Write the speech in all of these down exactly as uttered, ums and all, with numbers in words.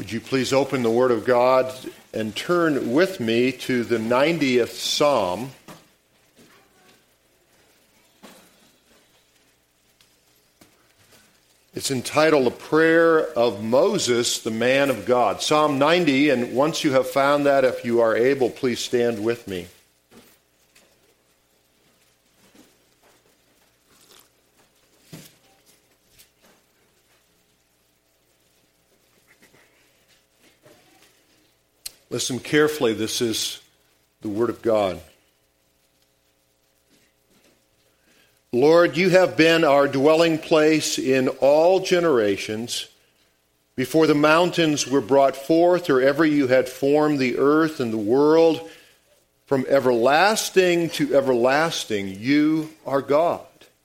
Would you please open the Word of God and turn with me to the ninetieth Psalm. It's entitled A Prayer of Moses, the Man of God. Psalm ninety, and once you have found that, if you are able, please stand with me. Listen carefully, this is the Word of God. Lord, you have been our dwelling place in all generations. Before the mountains were brought forth, or ever you had formed the earth and the world, from everlasting to everlasting, you are God.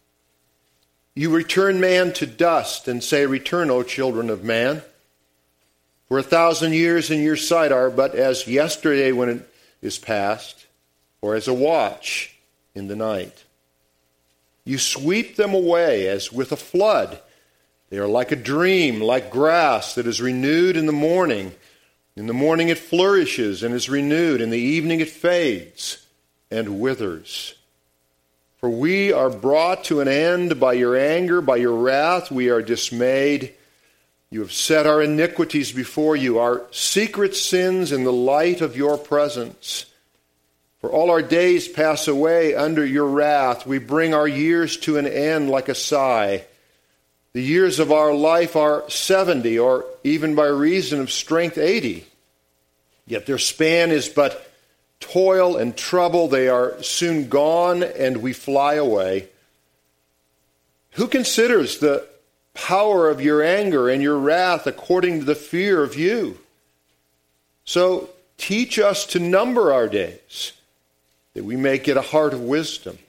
You return man to dust and say, "Return, O children of man. For a thousand years in your sight are but as yesterday when it is past, or as a watch in the night. You sweep them away as with a flood. They are like a dream, like grass that is renewed in the morning. In the morning it flourishes and is renewed. In the evening it fades and withers. For we are brought to an end by your anger, by your wrath we are dismayed. You have set our iniquities before you, our secret sins in the light of your presence. For all our days pass away under your wrath. We bring our years to an end like a sigh. The years of our life are seventy, or even by reason of strength eighty. Yet their span is but toil and trouble. They are soon gone, and we fly away. Who considers the power of your anger and your wrath according to the fear of you? So teach us to number our days, that we may get a heart of wisdom.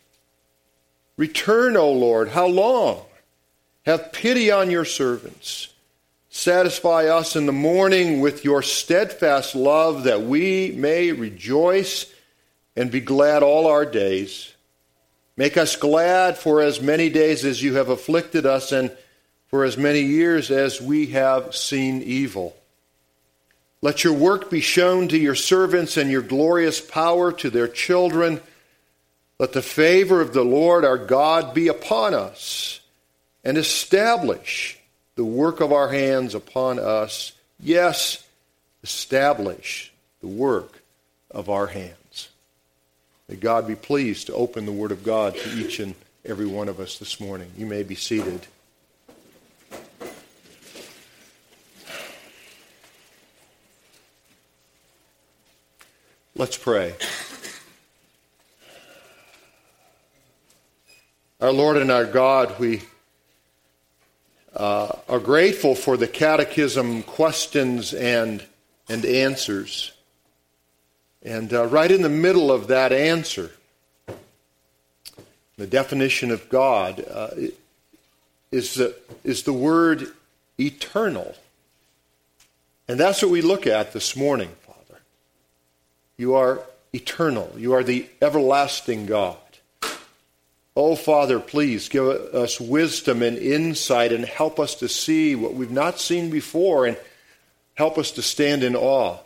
Return, O Lord, how long? Have pity on your servants. Satisfy us in the morning with your steadfast love, that we may rejoice and be glad all our days. Make us glad for as many days as you have afflicted us, and for as many years as we have seen evil. Let your work be shown to your servants, and your glorious power to their children. Let the favor of the Lord our God be upon us, and establish the work of our hands upon us. Yes, establish the work of our hands. May God be pleased to open the Word of God to each and every one of us this morning. You may be seated. Let's pray. Our Lord and our God, we uh, are grateful for the catechism questions and, and answers. And uh, right in the middle of that answer, the definition of God uh, is, the, is the word eternal. And that's what we look at this morning. You are eternal. You are the everlasting God. Oh, Father, please give us wisdom and insight and help us to see what we've not seen before, and help us to stand in awe.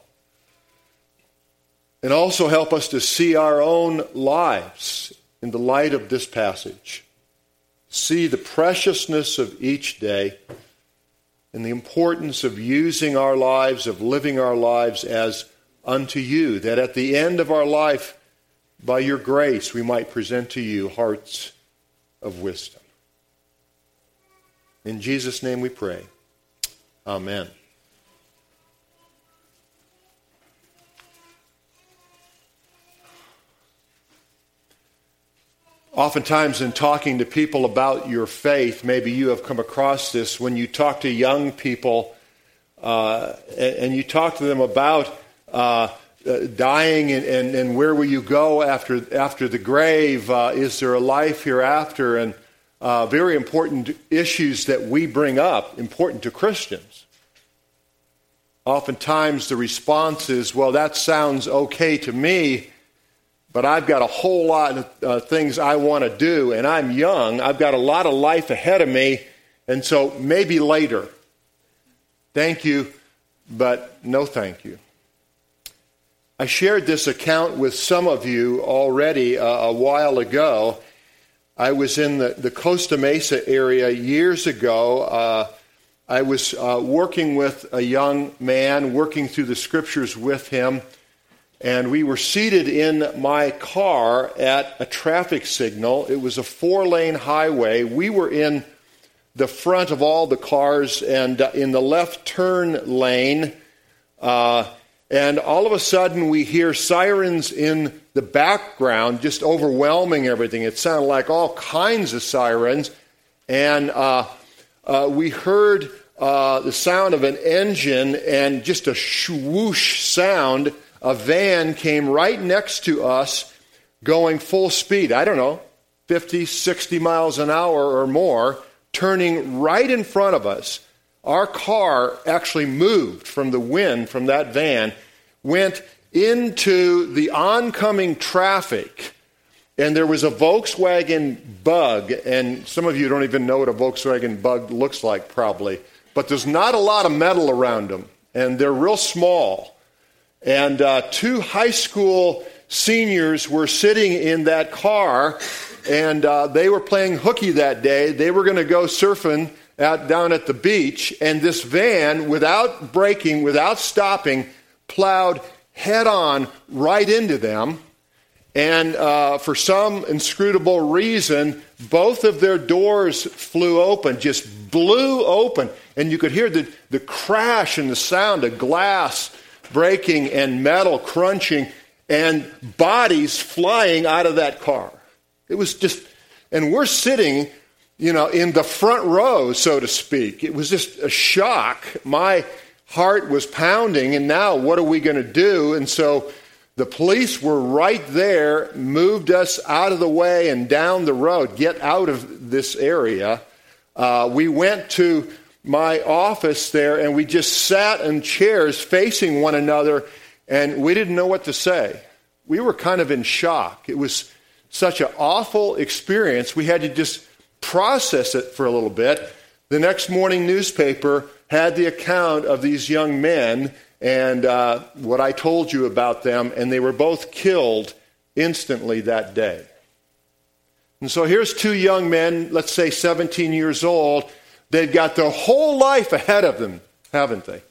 And also help us to see our own lives in the light of this passage. See the preciousness of each day and the importance of using our lives, of living our lives as unto you, that at the end of our life, by your grace, we might present to you hearts of wisdom. In Jesus' name we pray. Amen. Oftentimes in talking to people about your faith, maybe you have come across this when you talk to young people uh, and you talk to them about Uh, uh, dying and, and, and where will you go after after the grave? Uh, is there a life hereafter? And uh, very important issues that we bring up, important to Christians. Oftentimes the response is, well, that sounds okay to me, but I've got a whole lot of uh, things I want to do, and I'm young. I've got a lot of life ahead of me, and so maybe later. Thank you but no thank you. I shared this account with some of you already uh, a while ago. I was in the, the Costa Mesa area years ago. Uh, I was uh, working with a young man, working through the scriptures with him, and we were seated in my car at a traffic signal. It was a four-lane highway. We were in the front of all the cars and uh, in the left turn lane, uh, and all of a sudden we hear sirens in the background just overwhelming everything. It sounded like all kinds of sirens, and uh, uh, we heard uh, the sound of an engine and just a swoosh sound. A van came right next to us going full speed, I don't know, fifty, sixty miles an hour or more, turning right in front of us. Our car actually moved from the wind from that van, went into the oncoming traffic, and there was a Volkswagen Bug, and some of you don't even know what a Volkswagen Bug looks like probably, but there's not a lot of metal around them, and they're real small. And uh, two high school seniors were sitting in that car, and uh, they were playing hooky that day. They were going to go surfing out down at the beach, and this van, without braking, without stopping, plowed head-on right into them. And uh, for some inscrutable reason, both of their doors flew open, just blew open. And you could hear the, the crash and the sound of glass breaking and metal crunching and bodies flying out of that car. It was just, and we're sitting, you know, in the front row, so to speak. It was just a shock. My heart was pounding, and now what are we going to do? And so the police were right there, moved us out of the way and down the road, get out of this area. Uh, we went to my office there, and we just sat in chairs facing one another, and we didn't know what to say. We were kind of in shock. It was such an awful experience. We had to just process it for a little bit. The next morning newspaper had the account of these young men and uh, what I told you about them, and they were both killed instantly that day. And so here's two young men, let's say seventeen years old. They've got their whole life ahead of them, haven't they?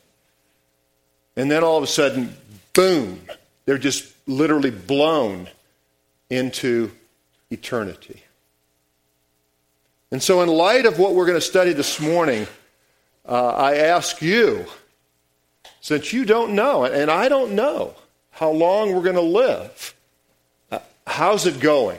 And then all of a sudden, boom, they're just literally blown into eternity. And so in light of what we're going to study this morning, uh, I ask you, since you don't know, and I don't know how long we're going to live, uh, how's it going?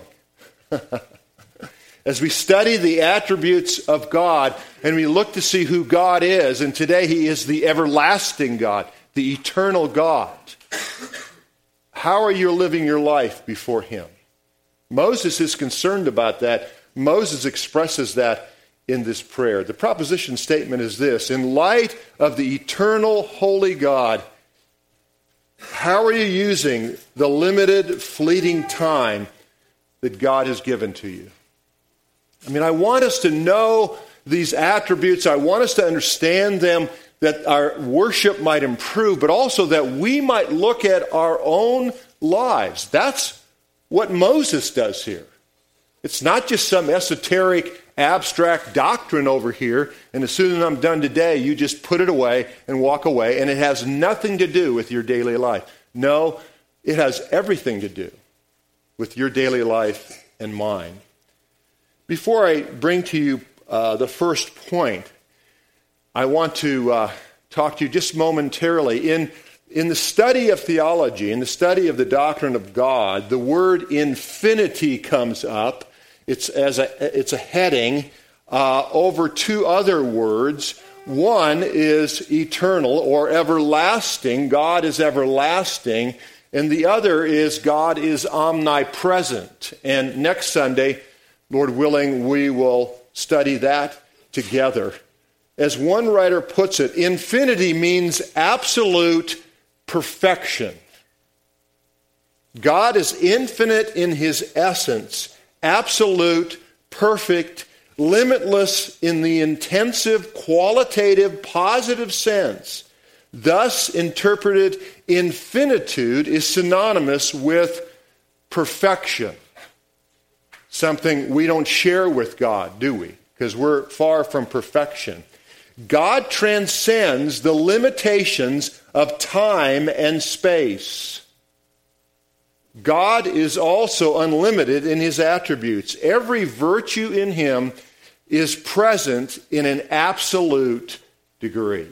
As we study the attributes of God and we look to see who God is, and today He is the everlasting God, the eternal God. How are you living your life before Him? Moses is concerned about that. Moses expresses that in this prayer. The proposition statement is this: in light of the eternal, holy God, how are you using the limited, fleeting time that God has given to you? I mean, I want us to know these attributes. I want us to understand them, that our worship might improve, but also that we might look at our own lives. That's what Moses does here. It's not just some esoteric, abstract doctrine over here, and as soon as I'm done today, you just put it away and walk away, and it has nothing to do with your daily life. No, it has everything to do with your daily life and mine. Before I bring to you uh, the first point, I want to uh, talk to you just momentarily. In, in the study of theology, in the study of the doctrine of God, the word infinity comes up. It's, as a, it's a heading uh, over two other words. One is eternal or everlasting. God is everlasting. And the other is God is omnipresent. And next Sunday, Lord willing, we will study that together. As one writer puts it, infinity means absolute perfection. God is infinite in His essence, absolute, perfect, limitless in the intensive, qualitative, positive sense. Thus interpreted, infinitude is synonymous with perfection. Something we don't share with God, do we? Because we're far from perfection. God transcends the limitations of time and space. God is also unlimited in his attributes. Every virtue in him is present in an absolute degree.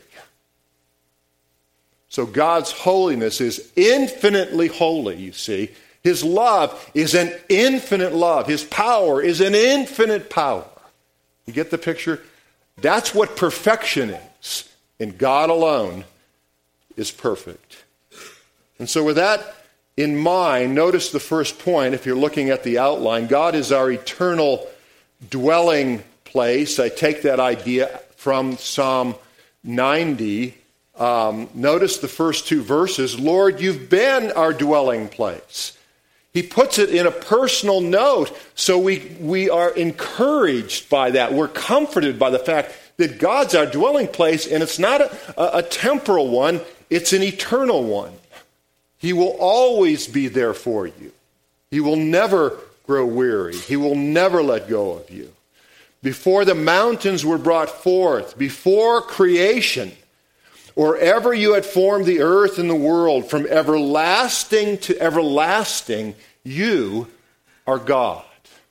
So God's holiness is infinitely holy, you see. His love is an infinite love. His power is an infinite power. You get the picture? That's what perfection is. And God alone is perfect. And so with that in mind, notice the first point, if you're looking at the outline. God is our eternal dwelling place. I take that idea from Psalm ninety. Um, notice the first two verses. Lord, you've been our dwelling place. He puts it in a personal note, so we, we are encouraged by that. We're comforted by the fact that God's our dwelling place, and it's not a, a, a temporal one, it's an eternal one. He will always be there for you. He will never grow weary. He will never let go of you. Before the mountains were brought forth, before creation, or ever you had formed the earth and the world, from everlasting to everlasting, you are God.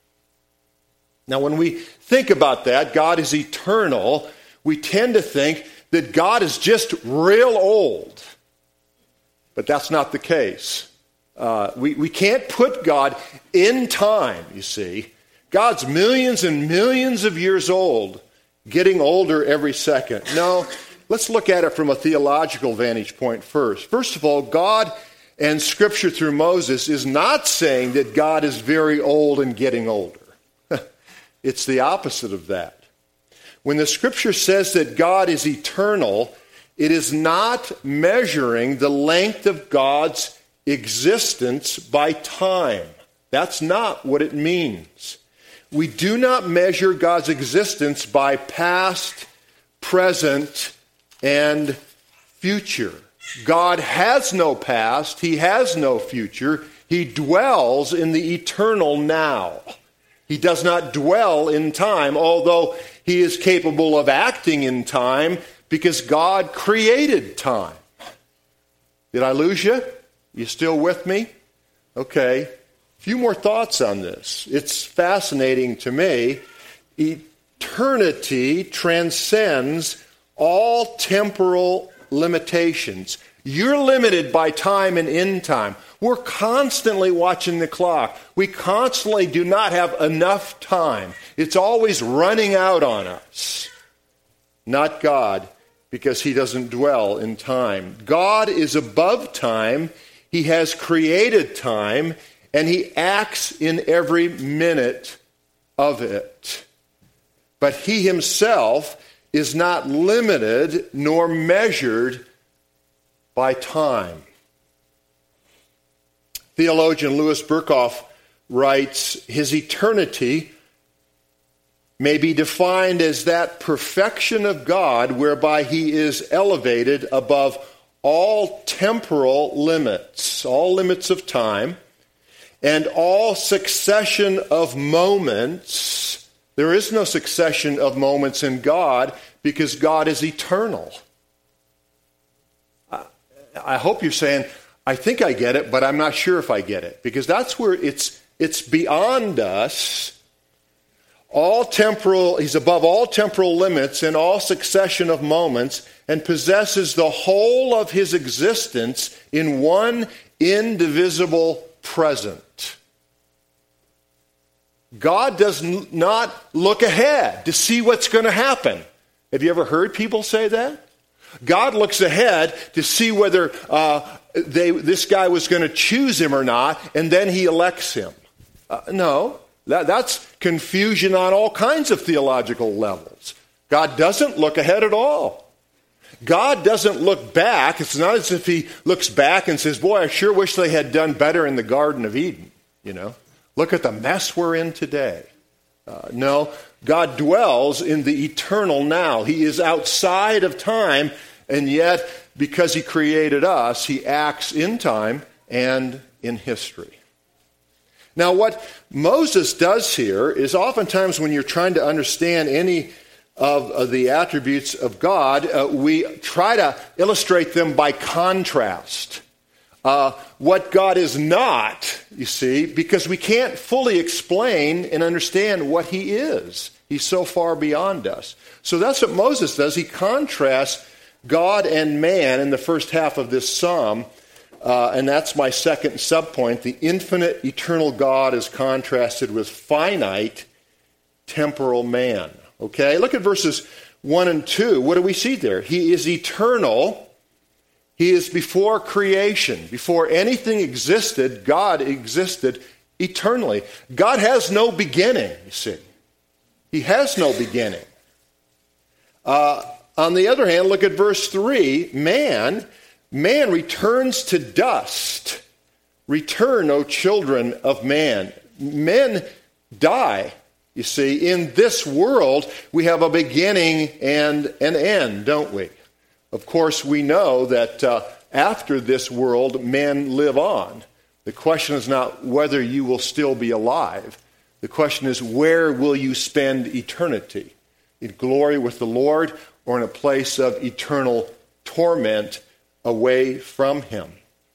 Now, when we think about that, God is eternal, we tend to think that God is just real old. But that's not the case. Uh, we, we can't put God in time, you see. God's millions and millions of years old, getting older every second. No. Let's look at it from a theological vantage point first. First of all, God and Scripture through Moses is not saying that God is very old and getting older. It's the opposite of that. When the Scripture says that God is eternal, it is not measuring the length of God's existence by time. That's not what it means. We do not measure God's existence by past, present, and future. God has no past. He has no future. He dwells in the eternal now. He does not dwell in time, although he is capable of acting in time because God created time. Did I lose you? You still with me? Okay. A few more thoughts on this. It's fascinating to me. Eternity transcends all temporal limitations. You're limited by time and in time. We're constantly watching the clock. We constantly do not have enough time. It's always running out on us. Not God, because he doesn't dwell in time. God is above time. He has created time, and he acts in every minute of it. But he himself is not limited nor measured by time. Theologian Louis Berkhoff writes, his eternity may be defined as that perfection of God whereby he is elevated above all temporal limits, all limits of time, and all succession of moments. There is no succession of moments in God because God is eternal. I, I hope you're saying, I think I get it, but I'm not sure if I get it. Because that's where it's it's beyond us. All temporal, he's above all temporal limits and all succession of moments, and possesses the whole of his existence in one indivisible present. God does not look ahead to see what's going to happen. Have you ever heard people say that? God looks ahead to see whether uh, they, this guy was going to choose him or not, and then he elects him. Uh, no, that, that's confusion on all kinds of theological levels. God doesn't look ahead at all. God doesn't look back. It's not as if he looks back and says, boy, I sure wish they had done better in the Garden of Eden, you know. Look at the mess we're in today. Uh, no, God dwells in the eternal now. He is outside of time, And yet, because he created us, he acts in time and in history. Now, what Moses does here is oftentimes when you're trying to understand any of, of the attributes of God, uh, we try to illustrate them by contrast. Uh, what God is not, you see, because we can't fully explain and understand what he is. He's so far beyond us. So that's what Moses does. He contrasts God and man in the first half of this psalm. Uh, and that's my second subpoint. The infinite, eternal God is contrasted with finite, temporal man. Okay, look at verses one and two. What do we see there? He is eternal. He is before creation. Before anything existed, God existed eternally. God has no beginning, you see. He has no beginning. Uh, on the other hand, look at verse three. Man, man returns to dust. Return, O children of man. Men die. You see, in this world, we have a beginning and an end, don't we? Of course, we know that uh, after this world, men live on. The question is not whether you will still be alive. The question is, where will you spend eternity? In glory with the Lord or in a place of eternal torment away from him?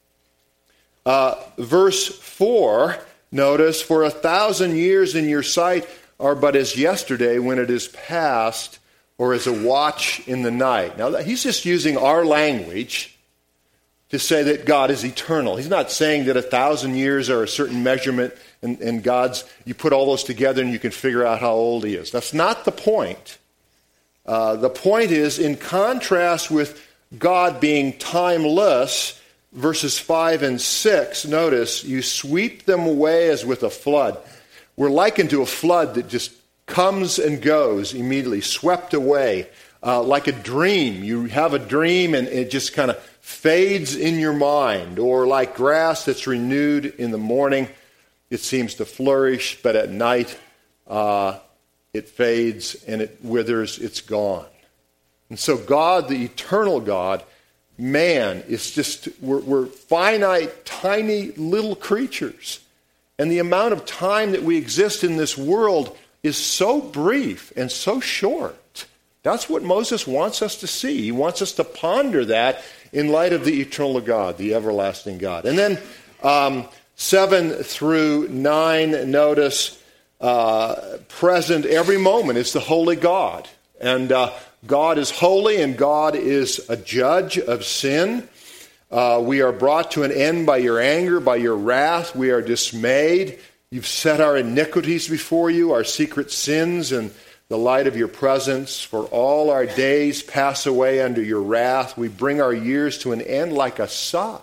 Uh, verse four, notice, for a thousand years in your sight are but as yesterday when it is past, or as a watch in the night. Now, he's just using our language to say that God is eternal. He's not saying that a thousand years are a certain measurement and, and God's, you put all those together and you can figure out how old he is. That's not the point. Uh, the point is, in contrast with God being timeless, verses five and six, notice, you sweep them away as with a flood. We're likened to a flood that just comes and goes immediately, swept away, uh, like a dream. You have a dream and it just kind of fades in your mind, or like grass that's renewed in the morning. It seems to flourish, but at night uh, it fades and it withers, it's gone. And so God, the eternal God, man, is just, we're, we're finite, tiny little creatures. And the amount of time that we exist in this world is so brief and so short. That's what Moses wants us to see. He wants us to ponder that in light of the eternal God, the everlasting God. And then um, seven through nine, notice, uh, present every moment is the holy God. And uh, God is holy and God is a judge of sin. Uh, we are brought to an end by your anger, by your wrath. We are dismayed. You've set our iniquities before you, our secret sins, in the light of your presence. For all our days pass away under your wrath. We bring our years to an end like a sigh.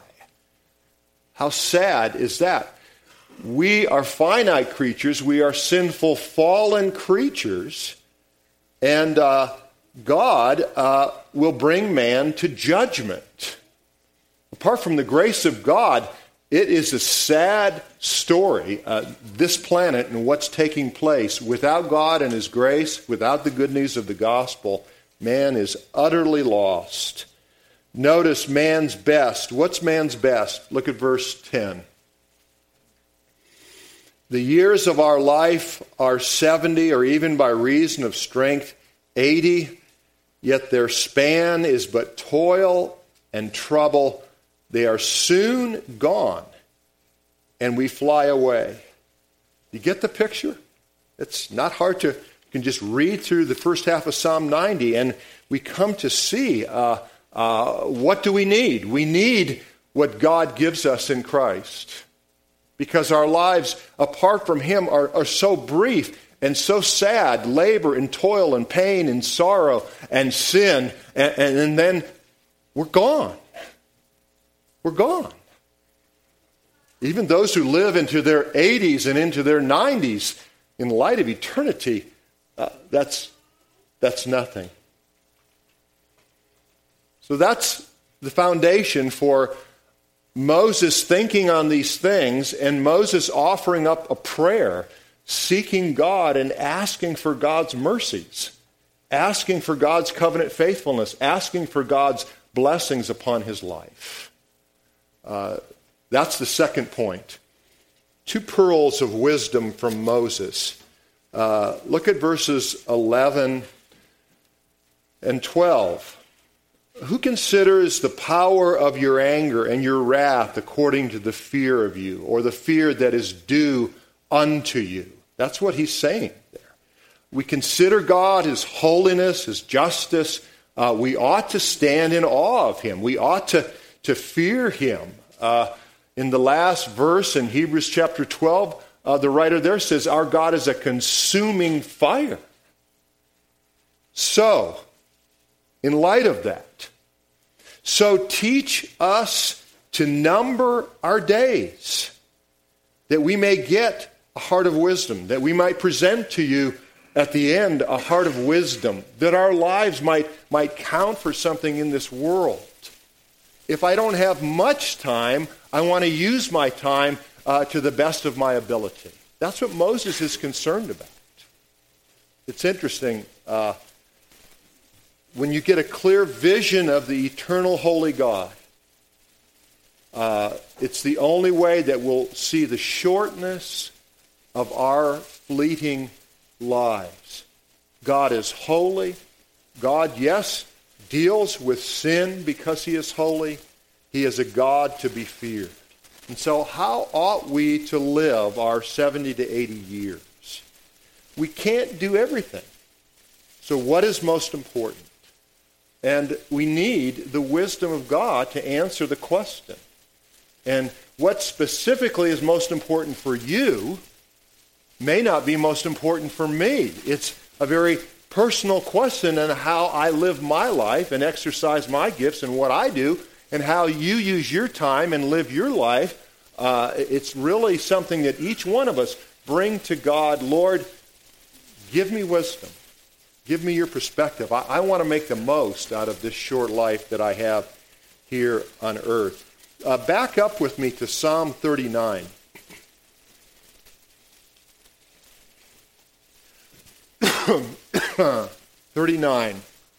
How sad is that? We are finite creatures. We are sinful, fallen creatures. And uh, God uh, will bring man to judgment. Apart from the grace of God, it is a sad story, uh, this planet and what's taking place. Without God and his grace, without the good news of the gospel, man is utterly lost. Notice man's best. What's man's best? Look at verse ten. The years of our life are seventy, or even by reason of strength, eighty, yet their span is but toil and trouble. They are soon gone, and we fly away. You get the picture? It's not hard to, you can just read through the first half of Psalm ninety, and we come to see uh, uh, what do we need? We need what God gives us in Christ. Because our lives, apart from him, are, are so brief and so sad. Labor and toil and pain and sorrow and sin, and, and, and then we're gone. We're gone. Even those who live into their eighties and into their nineties, in light of eternity, uh, that's, that's nothing. So that's the foundation for Moses thinking on these things, and Moses offering up a prayer, seeking God and asking for God's mercies, asking for God's covenant faithfulness, asking for God's blessings upon his life. Uh, that's the second point. Two pearls of wisdom from Moses. Uh, look at verses eleven and twelve. Who considers the power of your anger and your wrath according to the fear of you, or the fear that is due unto you? That's what he's saying there. We consider God, his holiness, his justice. Uh, we ought to stand in awe of him. We ought to, to fear him. Uh, in the last verse in Hebrews chapter twelve, uh, the writer there says, our God is a consuming fire. So, in light of that, so teach us to number our days, that we may get a heart of wisdom, that we might present to you at the end a heart of wisdom, that our lives might, might count for something in this world. If I don't have much time, I want to use my time uh, to the best of my ability. That's what Moses is concerned about. It's interesting. Uh, when you get a clear vision of the eternal holy God, uh, it's the only way that we'll see the shortness of our fleeting lives. God is holy. God, yes, deals with sin because he is holy. He is a God to be feared. And so how ought we to live our seventy to eighty years? We can't do everything. So what is most important? And we need the wisdom of God to answer the question. And what specifically is most important for you may not be most important for me. It's a very personal question on how I live my life and exercise my gifts and what I do, and how you use your time and live your life. Uh, it's really something that each one of us bring to God. Lord, give me wisdom. Give me your perspective. I, I want to make the most out of this short life that I have here on earth. Uh, back up with me to Psalm thirty-nine. thirty-nine.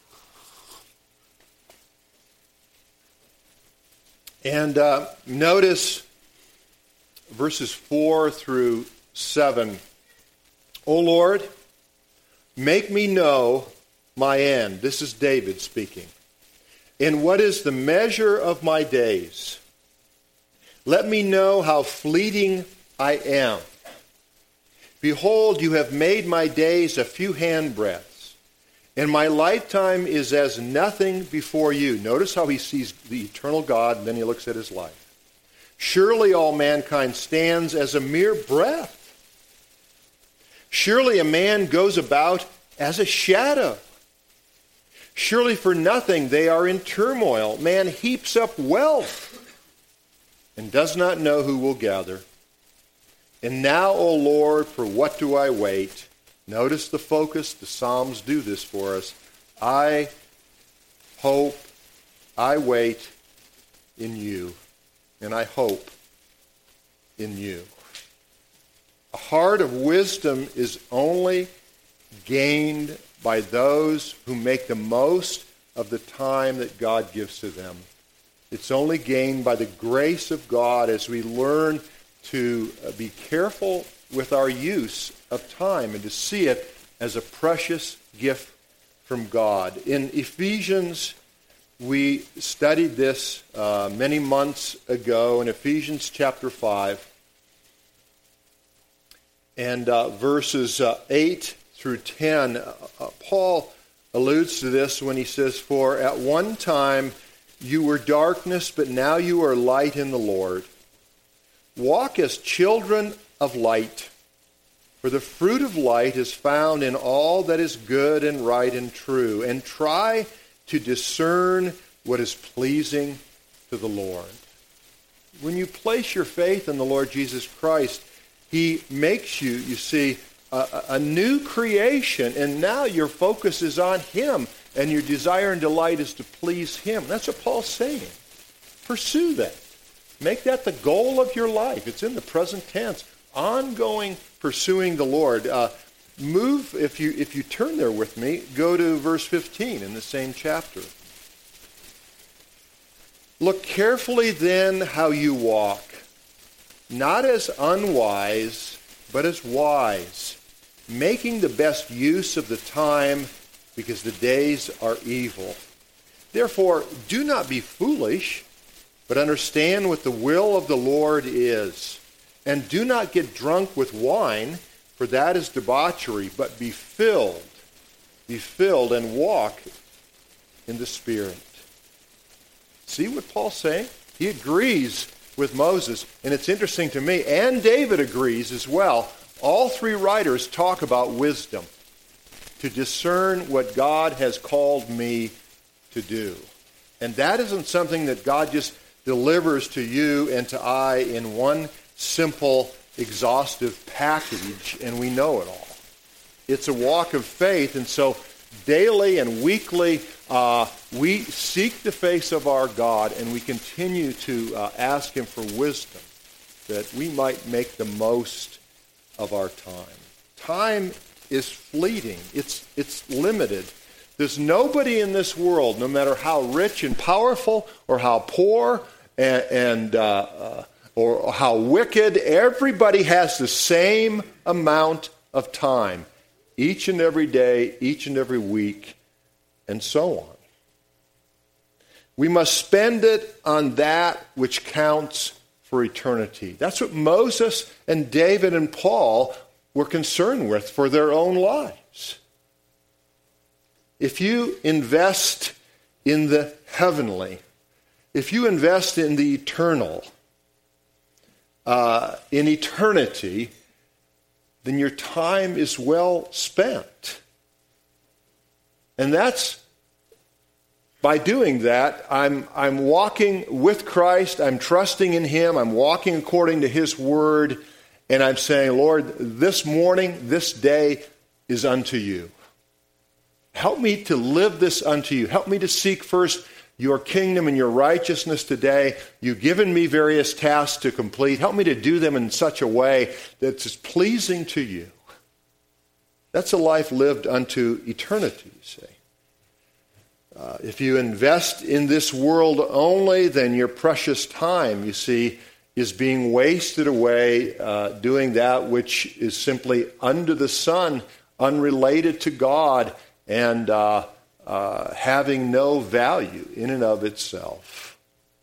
And uh, notice verses four through seven. O Lord, make me know my end. This is David speaking. And what is the measure of my days? Let me know how fleeting I am. Behold, you have made my days a few handbreadths, and my lifetime is as nothing before you. Notice how he sees the eternal God, and then he looks at his life. Surely all mankind stands as a mere breath. Surely a man goes about as a shadow. Surely for nothing they are in turmoil. Man heaps up wealth and does not know who will gather. And now, O Lord, for what do I wait? Notice the focus. The Psalms do this for us. I hope, I wait in you, and I hope in you. A heart of wisdom is only gained by those who make the most of the time that God gives to them. It's only gained by the grace of God as we learn to be careful with our use of time and to see it as a precious gift from God. In Ephesians, we studied this uh, many months ago in Ephesians chapter five. And uh, verses uh, eight through ten, uh, Paul alludes to this when he says, for at one time you were darkness, but now you are light in the Lord. Walk as children of light, for the fruit of light is found in all that is good and right and true, and try to discern what is pleasing to the Lord. When you place your faith in the Lord Jesus Christ, he makes you, you see, a, a new creation, and now your focus is on him, and your desire and delight is to please him. That's what Paul's saying. Pursue that. Make that the goal of your life. It's in the present tense. Ongoing pursuing the Lord. Uh, move, if you if you turn there with me, go to verse fifteen in the same chapter. Look carefully then how you walk, not as unwise, but as wise, making the best use of the time, because the days are evil. Therefore, do not be foolish, but understand what the will of the Lord is. And do not get drunk with wine, for that is debauchery, but be filled, be filled and walk in the Spirit. See what Paul's saying? He agrees with Moses, and it's interesting to me, and David agrees as well. All three writers talk about wisdom, to discern what God has called me to do. And that isn't something that God just delivers to you and to I in one simple, exhaustive package, and we know it all. It's a walk of faith, and so daily and weekly uh, we seek the face of our God, and we continue to uh, ask him for wisdom that we might make the most of our time. Time is fleeting. It's, it's limited. There's nobody in this world, no matter how rich and powerful or how poor and, and uh, uh, or how wicked, everybody has the same amount of time, each and every day, each and every week, and so on. We must spend it on that which counts for eternity. That's what Moses and David and Paul were concerned with for their own lives. If you invest in the heavenly, if you invest in the eternal, uh, in eternity, then your time is well spent. And that's, by doing that, I'm, I'm walking with Christ, I'm trusting in him, I'm walking according to his word, and I'm saying, Lord, this morning, this day is unto you. Help me to live this unto you. Help me to seek first your kingdom and your righteousness today. You've given me various tasks to complete. Help me to do them in such a way that's pleasing to you. That's a life lived unto eternity, you see. Uh, if you invest in this world only, then your precious time, you see, is being wasted away uh, doing that which is simply under the sun, unrelated to God, and uh, uh, having no value in and of itself.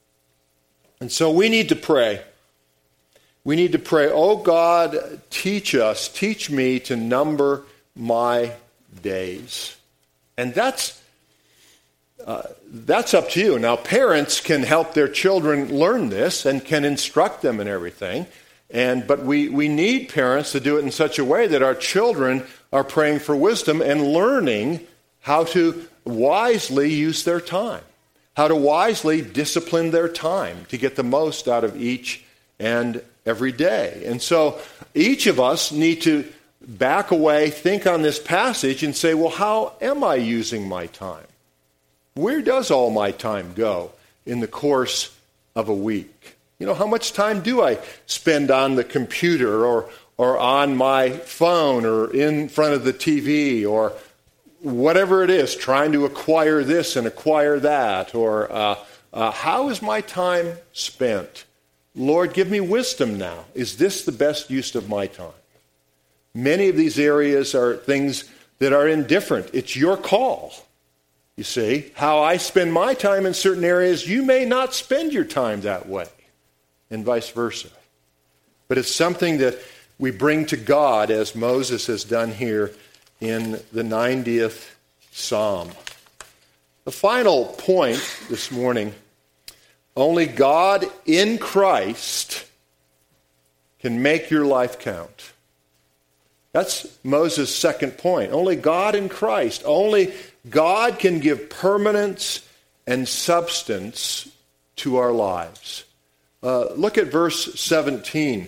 And so we need to pray. We need to pray, oh God, teach us, teach me to number my days. And that's uh, that's up to you. Now, parents can help their children learn this and can instruct them in everything. And but we, we need parents to do it in such a way that our children are praying for wisdom and learning how to wisely use their time, how to wisely discipline their time to get the most out of each and every day. And so each of us need to back away, think on this passage, and say, well, how am I using my time? Where does all my time go in the course of a week? You know, how much time do I spend on the computer or or on my phone or in front of the T V or whatever it is, trying to acquire this and acquire that? Or uh, uh, how is my time spent? Lord, give me wisdom now. Is this the best use of my time? Many of these areas are things that are indifferent. It's your call. You see, how I spend my time in certain areas, you may not spend your time that way, and vice versa. But it's something that we bring to God, as Moses has done here in the ninetieth Psalm. The final point this morning, only God in Christ can make your life count. That's Moses' second point. Only God in Christ. Only God can give permanence and substance to our lives. Uh, look at verse seventeen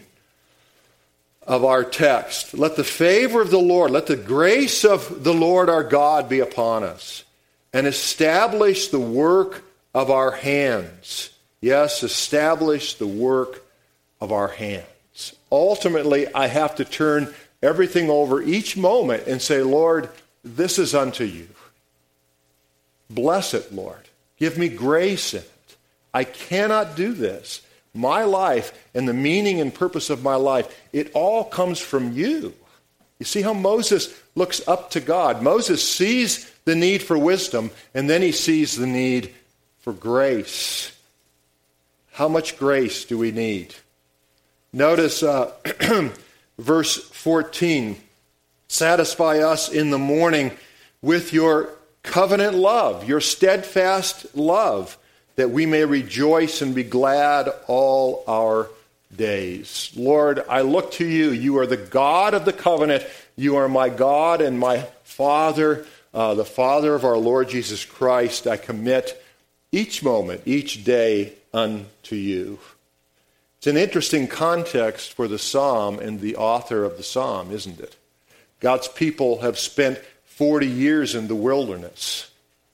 of our text. Let the favor of the Lord, let the grace of the Lord our God be upon us, and establish the work of our hands. Yes, establish the work of our hands. Ultimately, I have to turn everything over each moment and say, Lord, this is unto you. Bless it, Lord. Give me grace in it. I cannot do this. My life and the meaning and purpose of my life, it all comes from you. You see how Moses looks up to God. Moses sees the need for wisdom, and then he sees the need for grace. How much grace do we need? Notice uh, verse fourteen. Satisfy us in the morning with your covenant love, your steadfast love, that we may rejoice and be glad all our days. Lord, I look to you. You are the God of the covenant. You are my God and my Father, uh, the Father of our Lord Jesus Christ. I commit each moment, each day unto you. It's an interesting context for the psalm and the author of the psalm, isn't it? God's people have spent forty years in the wilderness.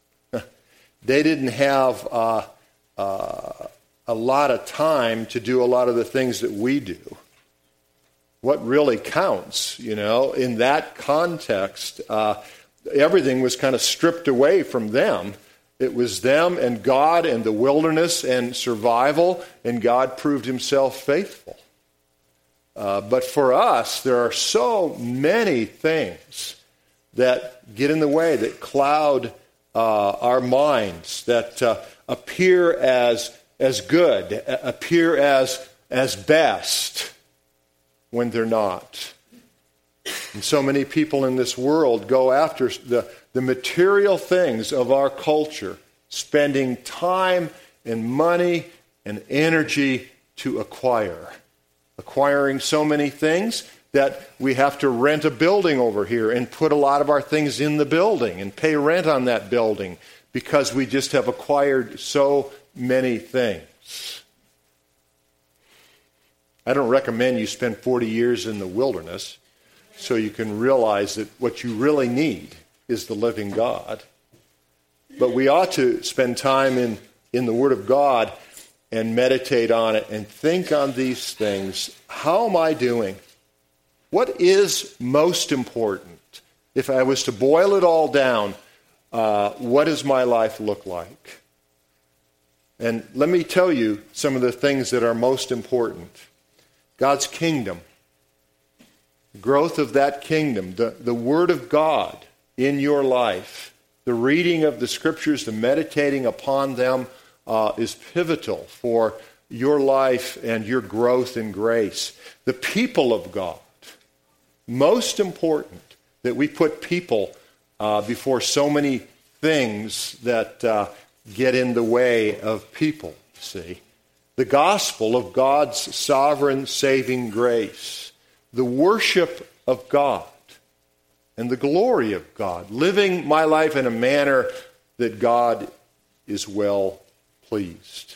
They didn't have uh, uh, a lot of time to do a lot of the things that we do. What really counts, you know, in that context, uh, everything was kind of stripped away from them. It was them and God and the wilderness and survival, and God proved himself faithful. Uh, but for us, there are so many things that get in the way, that cloud uh, our minds, that uh, appear as as good, appear as as best, when they're not. And so many people in this world go after the, the material things of our culture, spending time and money and energy to acquire. Acquiring so many things that we have to rent a building over here and put a lot of our things in the building and pay rent on that building because we just have acquired so many things. I don't recommend you spend forty years in the wilderness so you can realize that what you really need is the living God. But we ought to spend time in, in the Word of God and meditate on it and think on these things. How am I doing? What is most important? If I was to boil it all down, uh, what does my life look like? And let me tell you some of the things that are most important. God's kingdom, the growth of that kingdom, the, the Word of God in your life, the reading of the Scriptures, the meditating upon them uh, is pivotal for your life and your growth in grace. The people of God, most important that we put people uh, before so many things that uh, get in the way of people, see. The gospel of God's sovereign saving grace, the worship of God, and the glory of God, living my life in a manner that God is well pleased.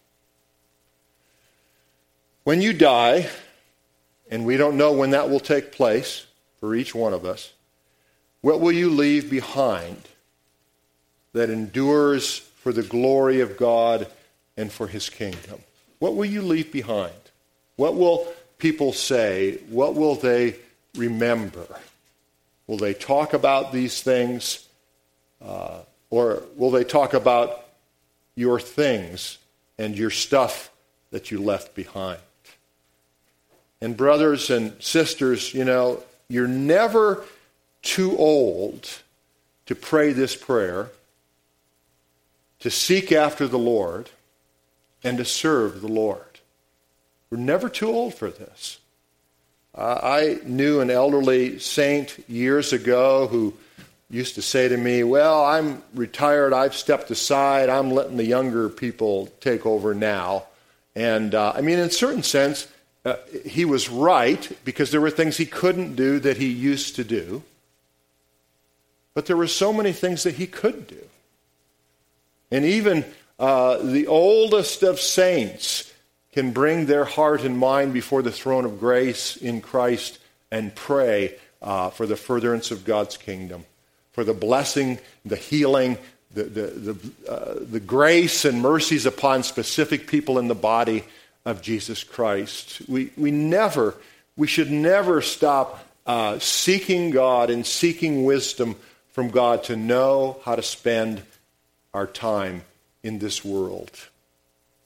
When you die, and we don't know when that will take place for each one of us, what will you leave behind that endures for the glory of God and for his kingdom? What will you leave behind? What will people say? What will they remember? Will they talk about these things? Uh, or will they talk about your things and your stuff that you left behind? And brothers and sisters, you know, you're never too old to pray this prayer, to seek after the Lord, and to serve the Lord. We're never too old for this. Uh, I knew an elderly saint years ago who used to say to me, well, I'm retired, I've stepped aside, I'm letting the younger people take over now. And uh, I mean, in a certain sense, uh, he was right, because there were things he couldn't do that he used to do. But there were so many things that he could do. And even uh, the oldest of saints can bring their heart and mind before the throne of grace in Christ and pray uh, for the furtherance of God's kingdom, for the blessing, the healing, the, the, the, uh, the grace and mercies upon specific people in the body of Jesus Christ. We, we never, we should never stop uh, seeking God and seeking wisdom from God to know how to spend our time in this world.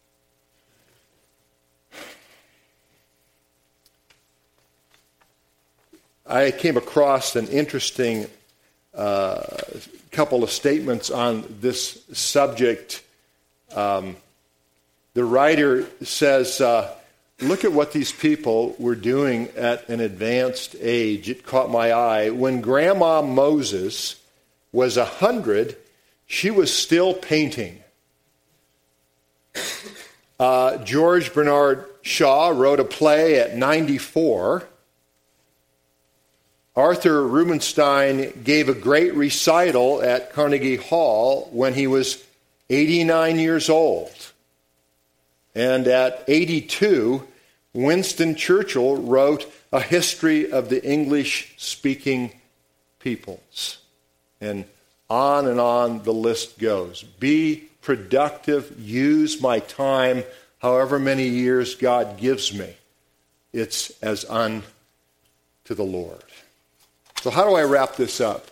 I came across an interesting uh, couple of statements on this subject. Um, the writer says, uh, look at what these people were doing at an advanced age. It caught my eye. When Grandma Moses was a hundred, she was still painting. Uh, George Bernard Shaw wrote a play at ninety-four. Arthur Rubinstein gave a great recital at Carnegie Hall when he was eighty-nine years old. And at eighty-two, Winston Churchill wrote a history of the English-speaking peoples. And on and on the list goes. Be productive, use my time, however many years God gives me. It's as unto the Lord. So how do I wrap this up?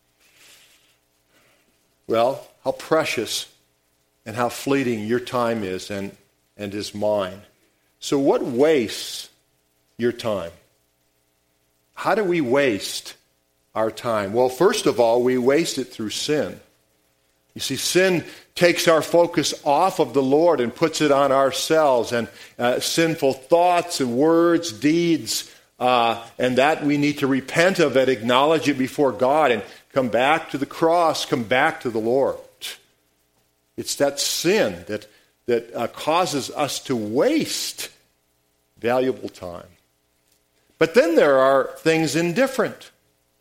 Well, how precious and how fleeting your time is and, and is mine. So what wastes your time? How do we waste our time? Well, first of all, we waste it through sin. You see, sin takes our focus off of the Lord and puts it on ourselves, and uh, sinful thoughts and words, deeds, uh, and that we need to repent of and acknowledge it before God and come back to the cross, come back to the Lord. It's that sin that, that uh, causes us to waste valuable time. But then there are things indifferent.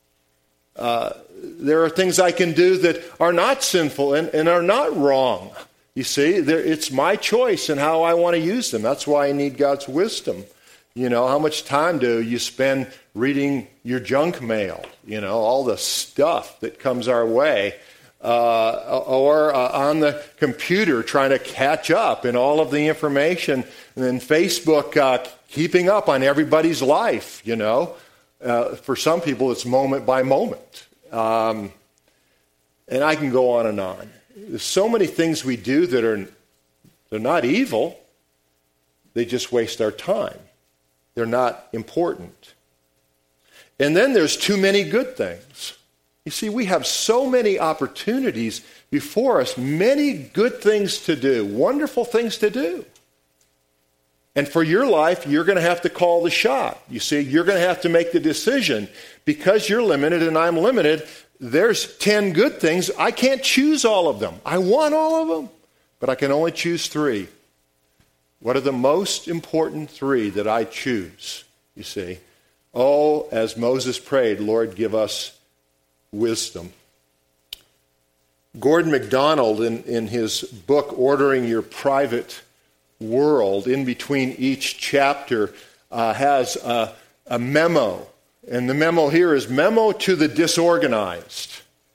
Uh, there are things I can do that are not sinful and, and are not wrong. You see, there, it's my choice and how I want to use them. That's why I need God's wisdom. You know, how much time do you spend reading your junk mail? You know, all the stuff that comes our way. Uh, or uh, on the computer trying to catch up in all of the information. And then Facebook uh, keeping up on everybody's life, you know. Uh, for some people, it's moment by moment. Um, and I can go on and on. There's so many things we do that are they're not evil. They just waste our time. They're not important. And then there's too many good things. You see, we have so many opportunities before us, many good things to do, wonderful things to do. And for your life, you're going to have to call the shot. You see, you're going to have to make the decision. Because you're limited and I'm limited, there's ten good things. I can't choose all of them. I want all of them, but I can only choose three. What are the most important three that I choose, you see? Oh, as Moses prayed, Lord, give us wisdom. Gordon MacDonald, in, in his book, Ordering Your Private World, in between each chapter, uh, has a, a memo. And the memo here is Memo to the Disorganized.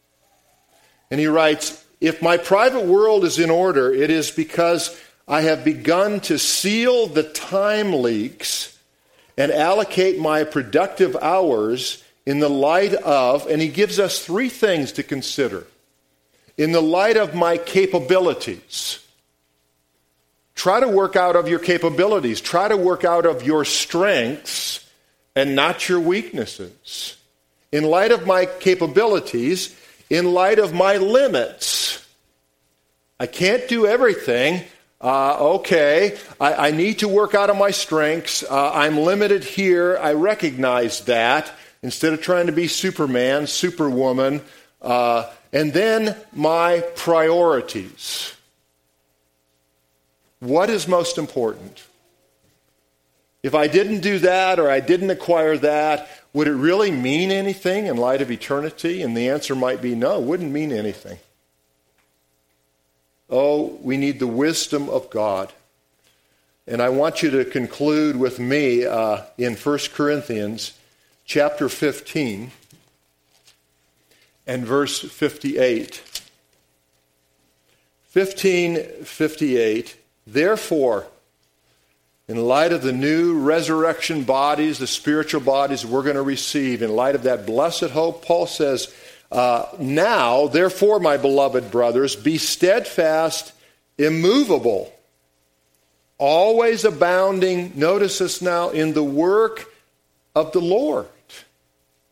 And he writes, if my private world is in order, it is because I have begun to seal the time leaks and allocate my productive hours in the light of, and he gives us three things to consider. In the light of my capabilities. Try to work out of your capabilities. Try to work out of your strengths and not your weaknesses. In light of my capabilities, in light of my limits. I can't do everything. Uh, okay, I, I need to work out of my strengths. Uh, I'm limited here. I recognize that. Instead of trying to be Superman, Superwoman, uh, and then my priorities. What is most important? If I didn't do that or I didn't acquire that, would it really mean anything in light of eternity? And the answer might be no, it wouldn't mean anything. Oh, we need the wisdom of God. And I want you to conclude with me uh, in First Corinthians chapter fifteen and verse fifty-eight. fifteen fifty-eight. Therefore, in light of the new resurrection bodies, the spiritual bodies we're going to receive, in light of that blessed hope, Paul says, uh, now, therefore, my beloved brothers, be steadfast, immovable, always abounding, notice this now, in the work of the Lord.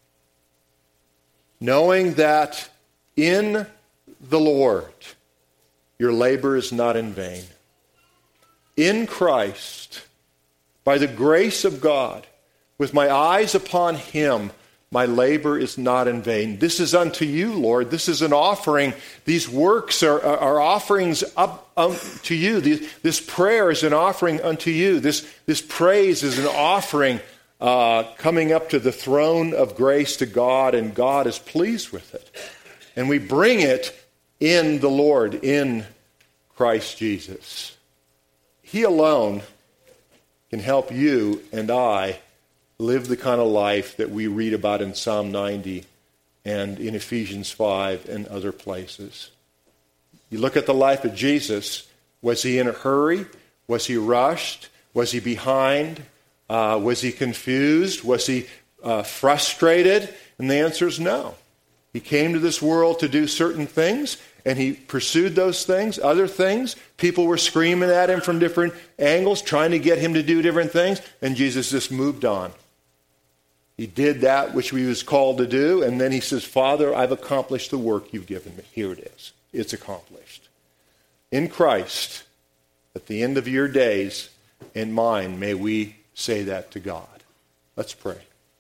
knowing that in the Lord your labor is not in vain. In Christ, by the grace of God, with my eyes upon him, my labor is not in vain. This is unto you, Lord. This is an offering. These works are, are offerings up um, to you. This, this prayer is an offering unto you. This, this praise is an offering uh, coming up to the throne of grace to God, and God is pleased with it. And we bring it in the Lord, in Christ Jesus. He alone can help you and I live the kind of life that we read about in Psalm ninety and in Ephesians five and other places. You look at the life of Jesus. Was he in a hurry? Was he rushed? Was he behind? Uh, was he confused? Was he uh, frustrated? And the answer is no. He came to this world to do certain things, and he pursued those things. Other things, people were screaming at him from different angles, trying to get him to do different things, and Jesus just moved on. He did that which he was called to do, and then he says, Father, I've accomplished the work you've given me. Here it is. It's accomplished. In Christ, at the end of your days and mine, may we say that to God. Let's pray.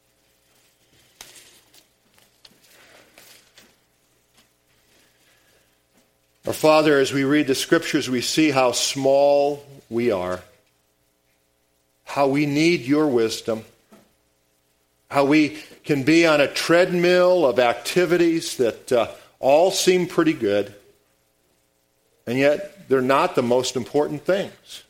Our Father, as we read the Scriptures, we see how small we are, how we need your wisdom, how we can be on a treadmill of activities that uh, all seem pretty good, and yet they're not the most important things.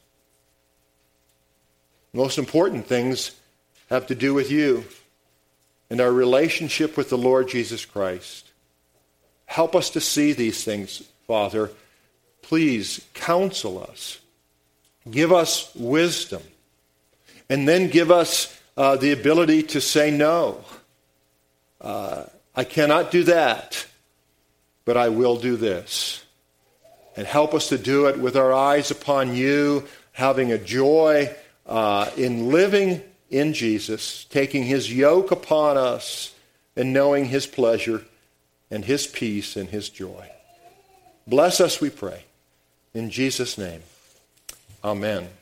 The most important things have to do with you and our relationship with the Lord Jesus Christ. Help us to see these things, Father. Please counsel us. Give us wisdom. And then give us uh, the ability to say no. Uh, I cannot do that, but I will do this. And help us to do it with our eyes upon you, having a joy uh, in living in Jesus, taking his yoke upon us and knowing his pleasure and his peace and his joy. Bless us, we pray. In Jesus' name, amen.